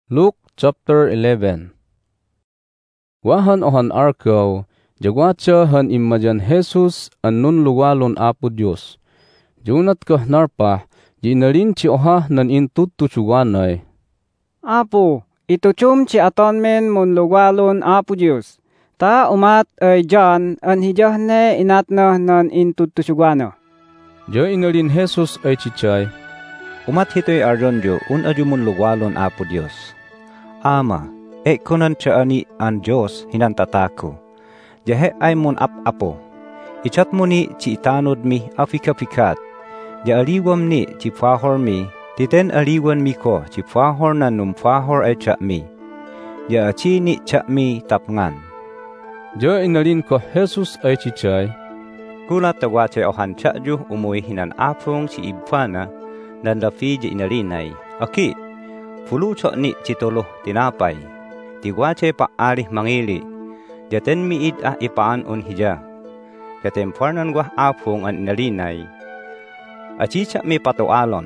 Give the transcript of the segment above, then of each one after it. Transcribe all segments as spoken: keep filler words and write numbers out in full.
Luke chapter eleven. Wahan ohan arkaw, jagwatsa han imadyan Jesus annun luwalon Apo Dios. Junat kah narpa, jinalin ci oha nan intutu suwanay. Apo, ituchum ci aton men mun luwalon Apo Dios. Ta umat ay John an hijahne inatna nan intutu suwana. Ja inalin Jesus ay cicay. Umat hito'y aryon jo, un ajumun luwalon Apo Dios. Ama, e kunan siya ani an Diyos hinantatako. Jahe ay mon ap-apo. Ichat mo ni ci itanod mi afika-fikat. Ja aliwam ni ci fahor mi, titen aliwan mi ko ci fahor na num fahor ay siya mi. Ja aci ni siya mi tapngan. Ja inalin ko Jesus ay cicay. Kulat tawa siya ohan siya jo umuwi hinan apong ci ibfana, nan lafi ja inalinay. Aki, fuluco ni citolo tinapay. Tigwache pa alih mangili. Jaten miid ah ipaan on hija. Jaten farnan wah apong an inalinay. Achicha mi patoalon.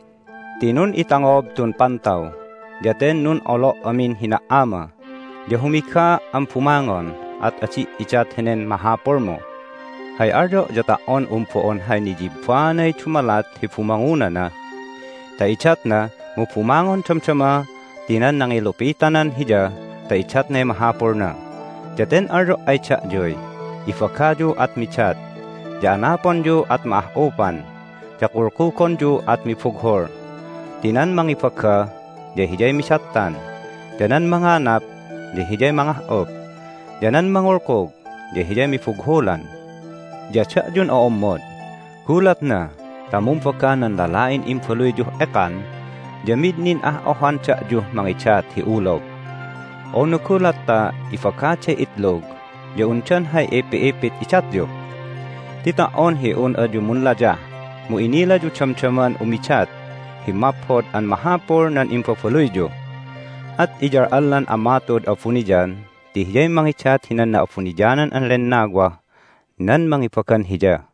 Tinun itangob tun pantaw. Jaten nun olo amin hinaama. Jahumika ang pumangon at achi ichat henen mahapor mo. Hay arjo jataon umpoon hay ni jibfanay chumalat hi pumanguna na. Ta ichat na mo pumangon chamchama, tinan nang ilupitanan hija, ta ichat na mahapor na. Jaten arro ay chat joy, ifakadyo at michat, janapon jo at maahopan, jakurkukon jo at mipughor. Tinan mang ifaka, jahijay misyatan, janan manganap, jahijay mangahop, janan mangurkog, jahijay mipugholan. Jachat jun o omod, kulat na, tamumpaka ng lalain impuluy jo ekan, jamid nin ah ohan cha ju mangichat hi ulog. O nukulat ta ifakache itlog, ja unchan hay epi-epit ichat ju. Tita on hi un adu munla ja, mu inila ju chamchaman umichat, hi maphod an mahapor nan impofuluy ju. At ijar allan amatod afunijan, tihjay mangichat hinan na afunijanan an lennagwa, nan mangipakan hija.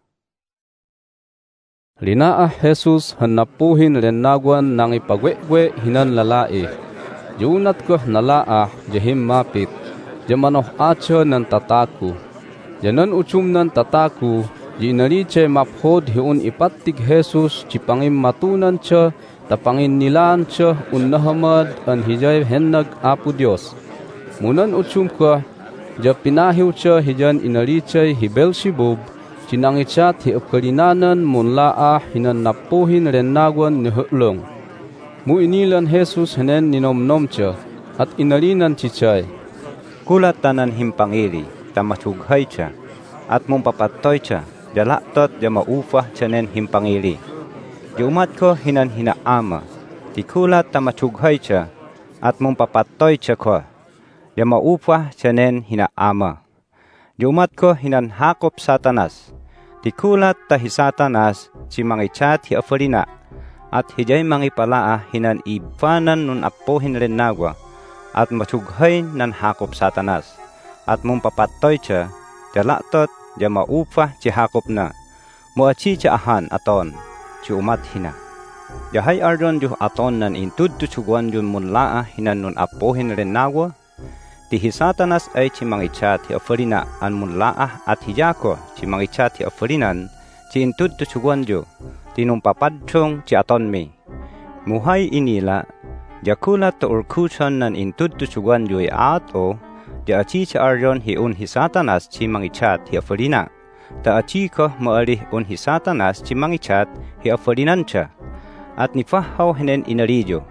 Linaah Jesus hanapuhin lenagwan nang ipagwekwe hinan lalai. Junat ko nalaah jahim mapit. Jamanoh acho nan tataku. Janan uchum nan tataku. Jinaliche maphod hiun ipatig Jesus cipangim matunan cha tapangin nilan cha unnahamad an hijay hennag Apo Dios. Munan uchum ko japinahiw cha hijan inalichay hi Beelzebub. Sinangichat hi upkalinanan munlaa hinan napuhin renagwan ni hutlong. Mu inilan Jesus henen ninomnom siya at inalinan cicay. Kulat tanan himpangili, tamasughay siya, at mong papatoy siya, jalaktot ya maufah siya nen himpangili. Yumat ko hinan hinaama, ti kulat tamasughay siya, at mong papatoy siya ko, ya maufah siya nen hinaama. Yumat ko hinan hakop satanas, tikulat tahi satanas si mangichat hi afalina at hijay mangipalaa hinan ibfanan nun apohin lenagwa at masughay nan hakop satanas at mong papatoy siya jalatot ja maupah si hakop na muachi siya ahan aton si umat hina jahay ardon juh aton nan intud tusuguan jun munlaa hinan nun apohin lenagwa tihi satanas ay ci mangichat hi afalina an munlaah at hijako ci mangichat hi afalinan ci intud tusuguanjo tinumpapadchong ci aton mi. Muhay inila, jakulat to urkusan nan intud tusuguanjo ay ato, ja achi ci aryon hi un hi satanas ci mangichat hi afalina, ta achi ko maalih un hi satanas ci mangichat hi afalinan siya, at nifahaw hinen inalijo.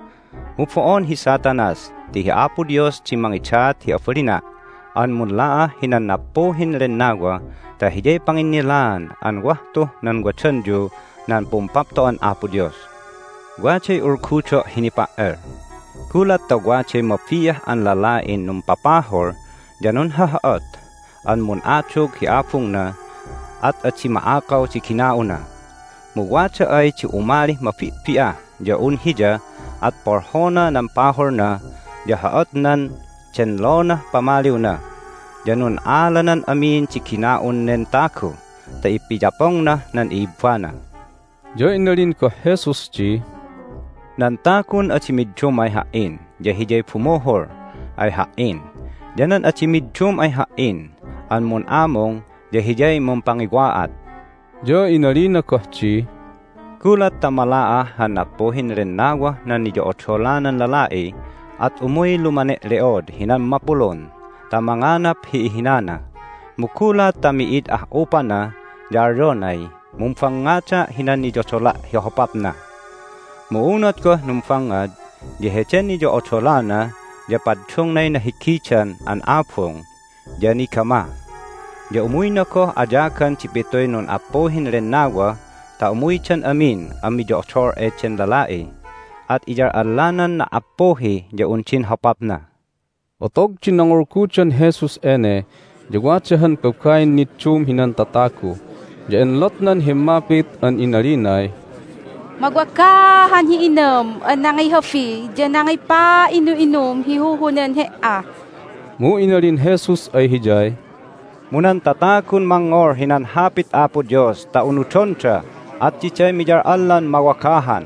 Mupoon hi satanas, ti hi Apo Dios ci mangichat hi afalina, an munlaa hinan napohin lennagwa, ta hijay panginilan an wahto nan gwachanjo nan pumpapto an Apo Dios. Gwachay urkucho hinipaer. Kulat ta gwachay mapiyah an lalain nung papahor, janon hahaot, an munachog hi apong na, at at si maakaw si kinauna. Mugwacha ay ci umali mapipia, jaun hija, at porhona ng pahor na, jahaot nan chenlona pamaliw na. Janun alanan amin ci kinaon nen tako, ta ipijapong na nan ibfana. Jo inalin ko Jesus ci. Nantakon at simidchum ay hain, ja hijay pumohor ay hain. Janan at simidchum ay hain, an mon among, ja hijay mong pangigwaat. Jo inalina kohchi, kulat tamalaa hanapohin rin nawa na niyo otsolanan lalai, at umuy lumane leod hinan mapulon, tamanganap hiihinana. Mukulat tamiid ah upana, jaronay, mumfangacha hinan niyo tsola hihopap na. Muunat ko numfangad, jehechen niyo otsolana, japadchong nay nahikichan an apong, jani kama. Ja umuy na ko ajakan chipitoy nun apohin rin nawa, ta umuy chan amin ami jo otsor echen lalai, at ijar alanan na apohi ja unchin hopap na. Otog chinangurkuchan Jesus ene, jagwachahan pagkain nitchum hinan tataku, ja enlotnan himapit an inalinay, magwakahan hiinam, an nangay hafi, dyan nangay pa inu-inum, hihuhunan hea. Mu inalin Jesus ay hijay, munan tatakun mangor hinan hapit apo Diyos, ta unuchoncha, at chichay mijar allan mawakahan.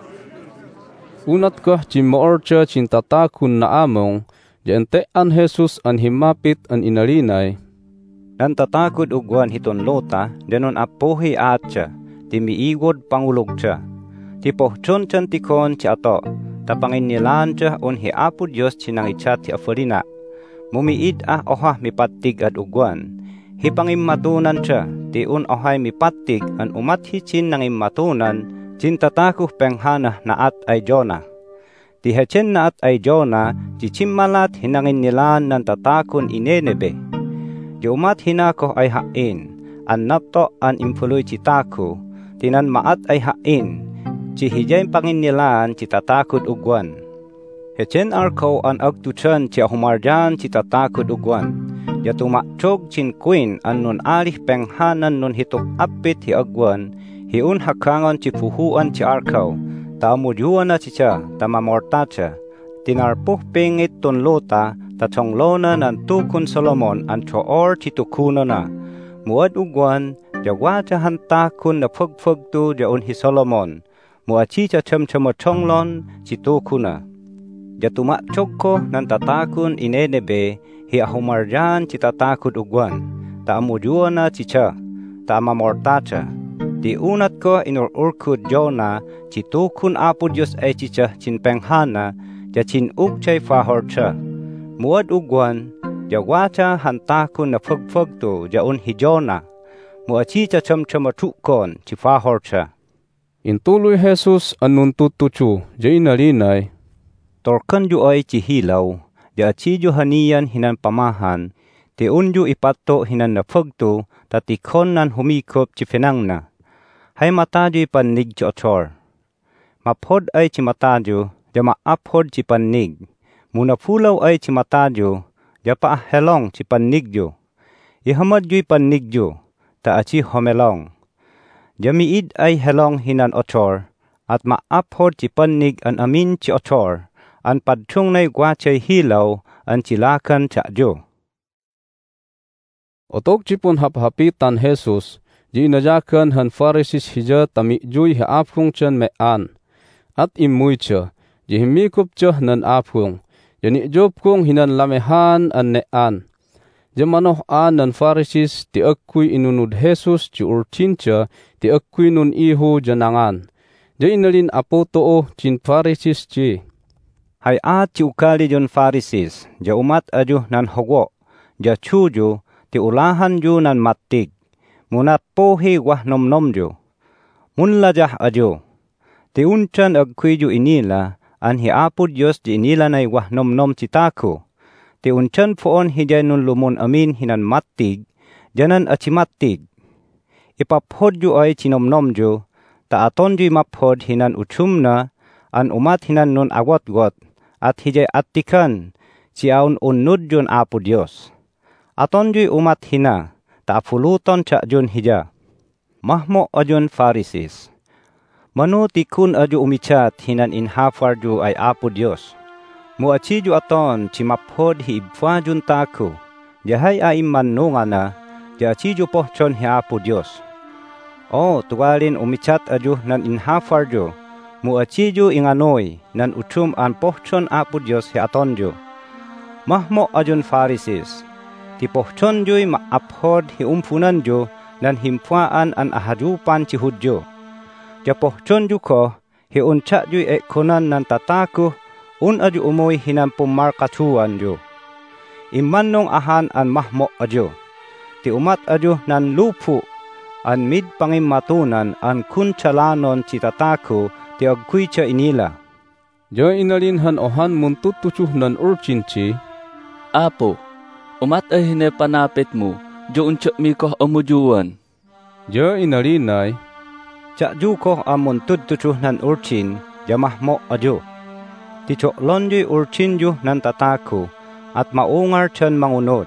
Unat kah chimoorcha chintatakun na among, jente an Jesus an himapit an inalinay, nantatakod ugwan hiton lota, danon apohi atcha, timiigod pangulogcha. Tipohchon chan tikon ci ato, tapangin nilan cha on hi apo Diyos chinangichat ti afolina. Mumiid ah oha mipatig at ugwan. Hipangim matunan cha, ti un ohay mipatig an umat hichin nangim matunan, cintatakuh penghana na at ay Jonah. Ti hechen na at ay Jonah, chichimmalat hinangin nilan ng tatakon inenebe. Di umat hinakoh ay hain, an napto an impuloy chitaku, tinan maat ay hain, chihijay pangin nilan chitatakod ugwan. Hechen arko an agtuchan chi ahumarjan chitatakod ugwan. Yatumakchog chin queen an nun alih penghanan nun hitok apit hi agwan, hiun hakangon chi puhuan chi arkaw, tamudyuan na chicha, tamamortacha, tinarpuh pingit ton lota, tatonglona nan tukun Solomon an choor chitukuno na, muad ugwan, jagwacha hantakun na pagpagtu jaun hi Solomon, muachicha chamchamochonglon chitukuna. Jatumakchog ko nan tatakun inenebe, hi ahumarjan chitatakod ugwan, taamudyuan na chicha, taamamortacha. Di unat ko inururkud Jonah, chitukun apo Diyos ay chicha chinpenghana, ja chinugchay fahorcha. Muad ugwan, jagwacha hantakun na pagpagto jaun hi Jonah, muachicha chamchamatukon chi fahorcha. Intuloy Jesus anun tutuchu, jay nalinay, torkan ju ay chihilaw, ja achidyo haniyan hinan pamahan, ti unju ipato hinan napagto, tatikon nan humikop chifenang na. Hay matadyo ipanig chi ochor. Mapod ay chi matadyo, ja maapod chi panig. Muna pulaw ay chi matadyo, ja paahelong chi panigyo. Ihamadyo ipanigyo, ta achi homelong. Ja miid ay helong hinan ochor, at maapod chi panig an amin chi ochor, an padchong na igwachay hilaw, an chilakan chadyo. Otok chipon haphapitan Jesus, di inajakan han Pharisees hija tamijuy ha apkong chan me an, at imuy cha, di himikup cha nan apkong, yani job kong hinan lamehan an ne an. Di manoh an nan Pharisees ti akkuy inunud Jesus ti urchin cha, ti akkuy nun iho janangan. Di inalin apo too chin Pharisees chi. Hay at ti ukali jon Pharisees, ja umat ajo nan hogwo, ja chujo, ti ulahan jo nan matig, munat pohi wah nom nom jo. Munla jah ajo, ti unchan agkuy jo inila, an hi apo Diyos di inila na wah nom nom chitaku. Ti unchan poon hijay nun lumun amin hinan matig, janan achimatig. Ipaphod jo ay chinom nom jo, ta aton jo maphod hinan uchum na, an umat hinan nun agwat-gwat, at hijay atikan, siyaun unnud jon apo Diyos. Aton jo'y umat hina, ta apuluton cha jon hija. Mahmo ajon Pharisees. Manu tikun ajo umichat hinan inhafar jo ay apo Diyos. Muachi jo aton chimaphod hi ibfa jon taku. Jahay ay manunga na, jachi jo pohchon hi apo Diyos. O, tuwalin umichat ajo nan inhafar jo. muachijo inganoy nan uchum an pohchon Apo Dios hi atonjo. Mahmo ajon Pharisees, ti pohchonjoy maaphod hi umpunanjo nan himpuaan an ahajupan ci Hudyo. Ja pohchonjo ko hi unchajoy ekonan nan tataku un aju umoy hinan pumarkatuanjo. Imannong ahan an mahmo ajo. Ti umat ajo nan lupu an mid pangimatunan an kunchalanon ci tataku ti agkuicha inila. Jo inalinhan ohan muntutuchuh nan urchinchi. Apo, umat ay hine panapit mo, jo unchak mi koh amujuan. Jo inalinay. Chakju koh amun tutuchuh nan urchin, jamahmo ajo. Ti choklonjoy urchinjo nan tataku, at maungar chan mangunod.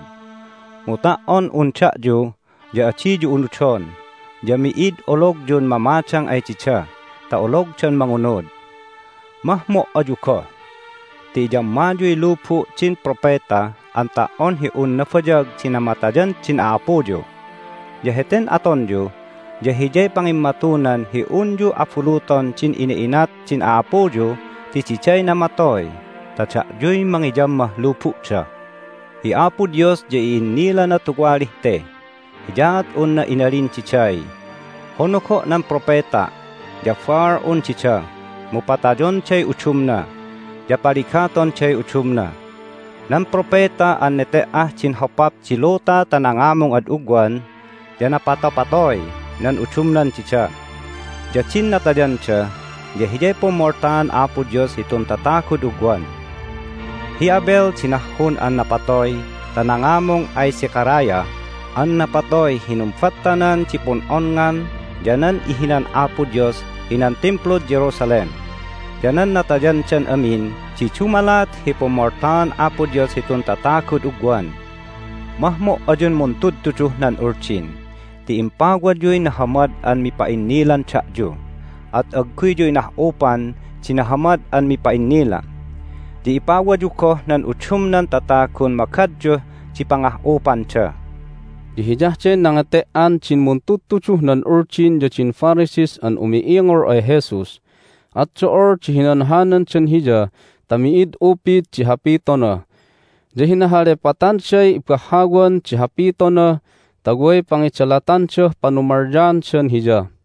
Mutaon unchakju, ja achiju unuchon, ja miid olog jon mamachang ay chicha, ta olog chan mangunod. Mahmo ajo ko. Ti jam majoy lupu chin propeta, anta on hi un nafajag cinamatajan chin apojo. Jaheten atonjo, jahijay pangimatunan hi unju apuluton chin iniinat chin apojo, ti chichay namatoy, tachakjoy mangijamah lupu cha. Hi Apo Dios jayin nila na tukwalih te, hijat un na inalin chichay. Honoko ng propeta, jafar un chicha, mupatajon chay uchumna, japalikaton chay uchumna. Nan propeta an neteah chinhopap chilota tanangamong ad ugwan, janapatapatoy nan uchumnan chicha. Jachin natajan cha, jahijay pomortaan Apo Dios itong tatakud ugwan. Hi Abel sinahun an napatoy, tanangamong ay si Karaya, an napatoy hinumfatanan chipon ongan, janan ihinan Apo Dios inan templo Jerusalem. Janan natajan chan amin, si chumalat hipomortan Apo Dios hitun tatakud ugwan. Mahmo ajon muntud tuchuh nan urchin, ti impagwadyoy na hamad an mipainilan chakjo, at agkuyjoy na upan, sinahamad an mipainila. Di ipagwadyo ko nan uchum nan tatakun makadyo, si pangahupan cha. Dihijah chen nangatean chin muntutuchuh nan urchin ja chin Pharisees an umiingor ay Jesus, at choor chihinanhanan chen hija, tamiid upit chihapitona. Jahinahale patanshay ipkahagwan chihapitona, tagoy pangichalatan siya panumarjan chen hija.